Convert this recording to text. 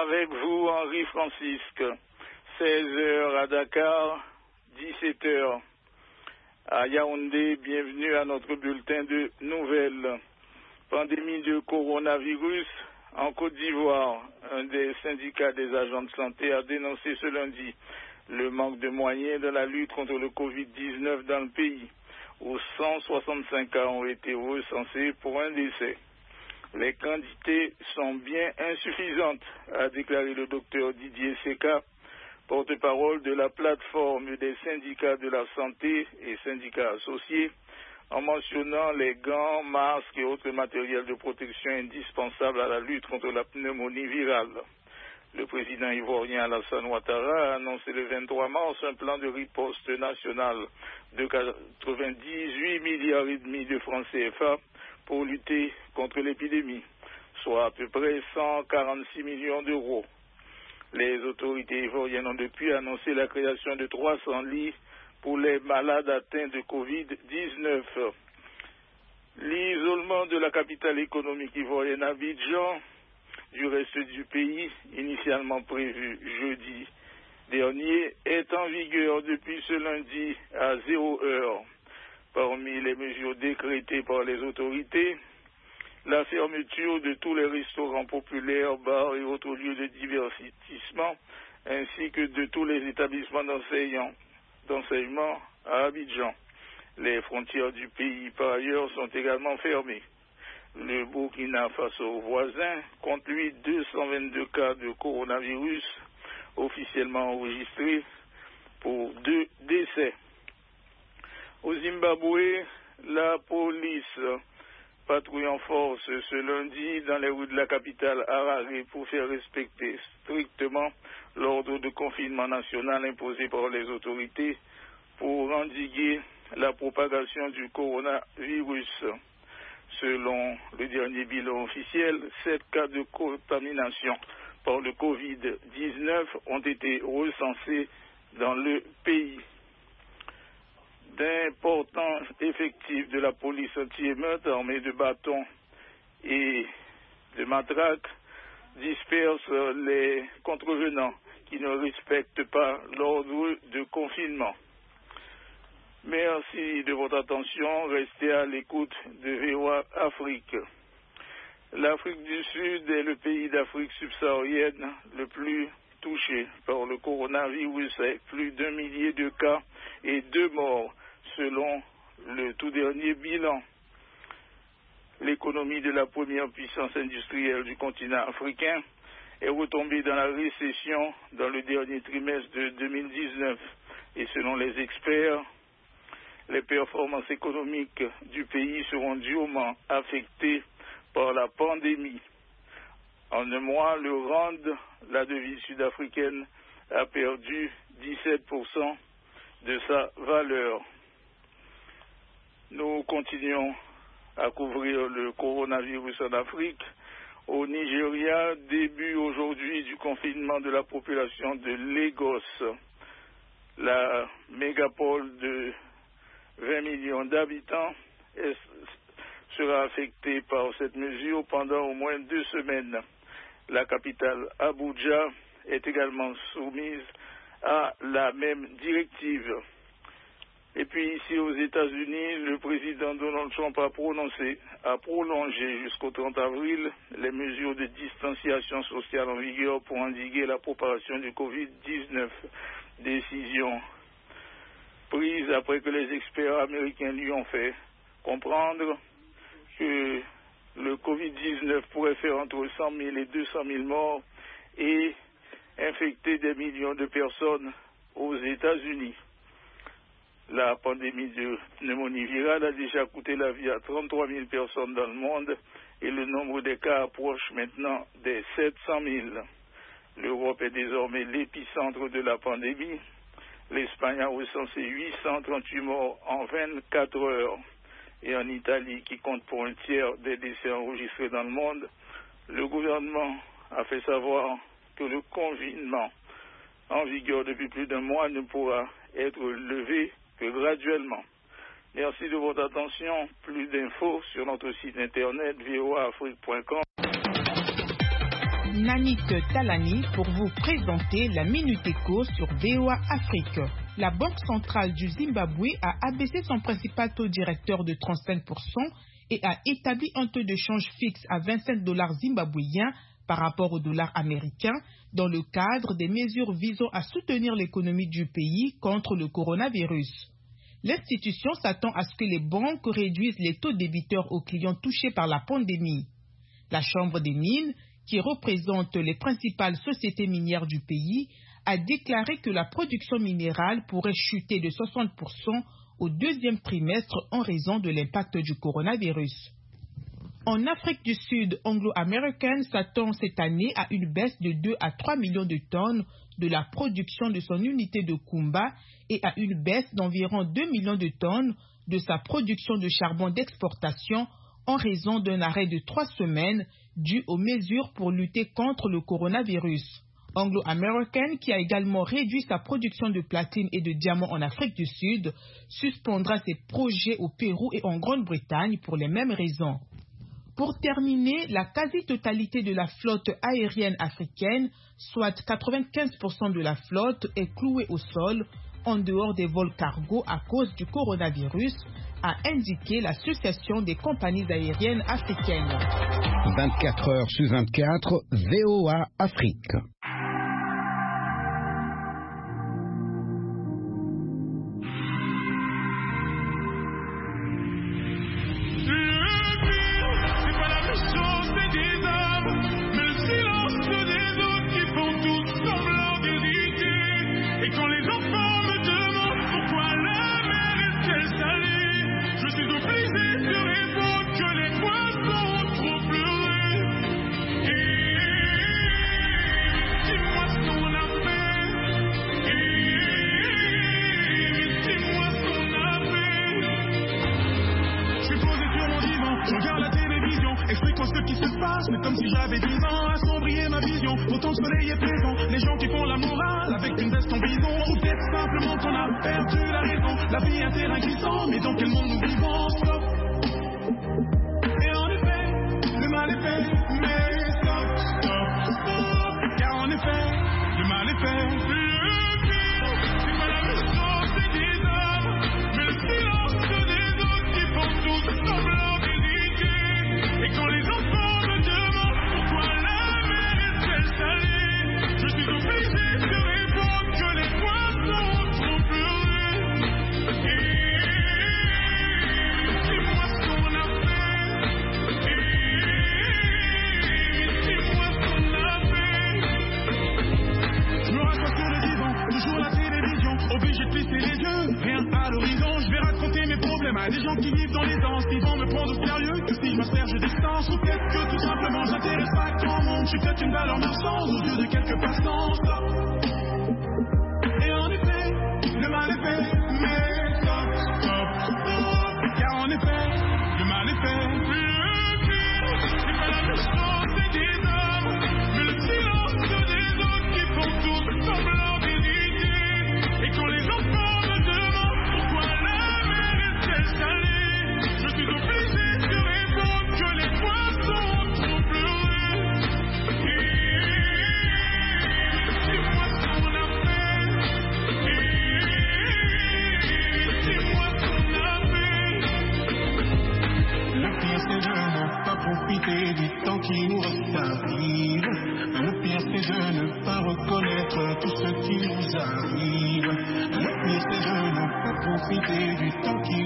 Avec vous, Henri Francisque. 16h à Dakar, 17h à Yaoundé. Bienvenue à notre bulletin de nouvelles. Pandémie de coronavirus en Côte d'Ivoire. Un des syndicats des agents de santé a dénoncé ce lundi le manque de moyens dans la lutte contre le Covid-19 dans le pays, où 165 cas ont été recensés pour un décès. Les quantités sont bien insuffisantes, a déclaré le docteur Didier Seka, porte-parole de la plateforme des syndicats de la santé et syndicats associés, en mentionnant les gants, masques et autres matériels de protection indispensables à la lutte contre la pneumonie virale. Le président ivoirien Alassane Ouattara a annoncé le 23 mars un plan de riposte national de 98 milliards et demi de francs CFA pour lutter contre l'épidémie, soit à peu près 146 millions d'euros. Les autorités ivoiriennes ont depuis annoncé la création de 300 lits pour les malades atteints de Covid-19. L'isolement de la capitale économique ivoirienne Abidjan du reste du pays, initialement prévu jeudi dernier, est en vigueur depuis ce lundi à 0 heure. Parmi les mesures décrétées par les autorités, la fermeture de tous les restaurants populaires, bars et autres lieux de divertissement, ainsi que de tous les établissements d'enseignement à Abidjan. Les frontières du pays, par ailleurs, sont également fermées. Le Burkina Faso voisin compte, lui, 222 cas de coronavirus officiellement enregistrés pour 2 décès. Au Zimbabwe, la police patrouille en force ce lundi dans les rues de la capitale Harare pour faire respecter strictement l'ordre de confinement national imposé par les autorités pour endiguer la propagation du coronavirus. Selon le dernier bilan officiel, 7 cas de contamination par le Covid-19 ont été recensés dans le pays. D'importants effectifs de la police anti-émeute armés de bâtons et de matraques dispersent les contrevenants qui ne respectent pas l'ordre de confinement. Merci de votre attention. Restez à l'écoute de VOA Afrique. L'Afrique du Sud est le pays d'Afrique subsaharienne le plus touché par le coronavirus, avec plus d'1 millier de cas et 2 morts, selon le tout dernier bilan. L'économie de la première puissance industrielle du continent africain est retombée dans la récession dans le dernier trimestre de 2019. Et selon les experts, les performances économiques du pays seront durement affectées par la pandémie. En un mois, le rand, la devise sud-africaine, a perdu 17% de sa valeur. Nous continuons à couvrir le coronavirus en Afrique. Au Nigeria, début aujourd'hui du confinement de la population de Lagos, la mégapole de 20 millions d'habitants sera affectée par cette mesure pendant au moins 2 semaines. La capitale Abuja est également soumise à la même directive. Et puis ici aux États-Unis, le président Donald Trump a prolongé jusqu'au 30 avril les mesures de distanciation sociale en vigueur pour endiguer la propagation du Covid-19. Décision prise après que les experts américains lui ont fait comprendre que le Covid-19 pourrait faire entre 100 000 et 200 000 morts et infecter des millions de personnes aux États-Unis. La pandémie de pneumonie virale a déjà coûté la vie à 33 000 personnes dans le monde et le nombre des cas approche maintenant des 700 000. L'Europe est désormais l'épicentre de la pandémie. L'Espagne a recensé 838 morts en 24 heures. Et en Italie, qui compte pour un tiers des décès enregistrés dans le monde, le gouvernement a fait savoir que le confinement en vigueur depuis plus d'1 mois ne pourra être levé que graduellement. Merci de votre attention. Plus d'infos sur notre site internet voaafrique.com. Nanit Talani pour vous présenter la Minute Éco sur VOA Afrique. La Banque centrale du Zimbabwe a abaissé son principal taux directeur de 35% et a établi un taux de change fixe à 25 $ zimbabwéens par rapport au dollar américain dans le cadre des mesures visant à soutenir l'économie du pays contre le coronavirus. L'institution s'attend à ce que les banques réduisent les taux débiteurs aux clients touchés par la pandémie. La Chambre des mines, qui représente les principales sociétés minières du pays, a déclaré que la production minérale pourrait chuter de 60% au deuxième trimestre en raison de l'impact du coronavirus. En Afrique du Sud, Anglo American s'attend cette année à une baisse de 2 à 3 millions de tonnes de la production de son unité de Kumba et à une baisse d'environ 2 millions de tonnes de sa production de charbon d'exportation en raison d'un arrêt de 3 semaines dû aux mesures pour lutter contre le coronavirus. Anglo American, qui a également réduit sa production de platine et de diamants en Afrique du Sud, suspendra ses projets au Pérou et en Grande-Bretagne pour les mêmes raisons. Pour terminer, la quasi-totalité de la flotte aérienne africaine, soit 95% de la flotte, est clouée au sol en dehors des vols cargo à cause du coronavirus, a indiqué l'Association des compagnies aériennes africaines. 24 heures sur 24, VOA Afrique. Mais comme si j'avais 10 ans, assombrir ma vision. Pourtant le soleil est présent, les gens qui font la morale avec une veste en bison. Ou peut-être simplement qu'on a perdu la raison. La vie est un terrain glissant, mais dans quel monde nous vivons? Stop. Et en effet, le mal est fait, mais stop, stop, stop. Car en effet, le mal est fait. Le pire, c'est pas la méchance des hommes, mais le silence des autres qui font tous semblant d'hésiter. Et quand les enfants je suis obligé de répondre que les poissons sont pleurés. Et dis-moi ce qu'on a fait. Et dis-moi ce qu'on a fait. Je me rassois sur le divan, toujours la télévision, obligé de plisser les yeux, rien à l'horizon. Je vais raconter mes problèmes à des gens qui vivent dans les danses, qui vont me prendre au sérieux, que si je m'asperge je distance, ou peut-être que tout simplement j'intéresse pas grand monde. Je suis peut-être une valeur marchande aux yeux de quelques passants. Stop. Et en effet, le mal est fait, mais stop, stop, stop. Car en effet, le mal est fait. Le pire, c'est pas la méchance des hommes, mais le silence des autres qui font tous semblant d'hésiter. Et quand les enfants me demandent pourquoi la mer est-elle salée, je suis obligé de répondre que les poissons ont trop pleuré. Dis-moi ce qu'on a fait. Dis-moi ce qu'on a fait. Le pire c'est de ne pas profiter du temps qui nous reste à vivre. Le pire c'est de ne pas reconnaître tout ce qui nous arrive. Le pire c'est de ne pas profiter du temps qui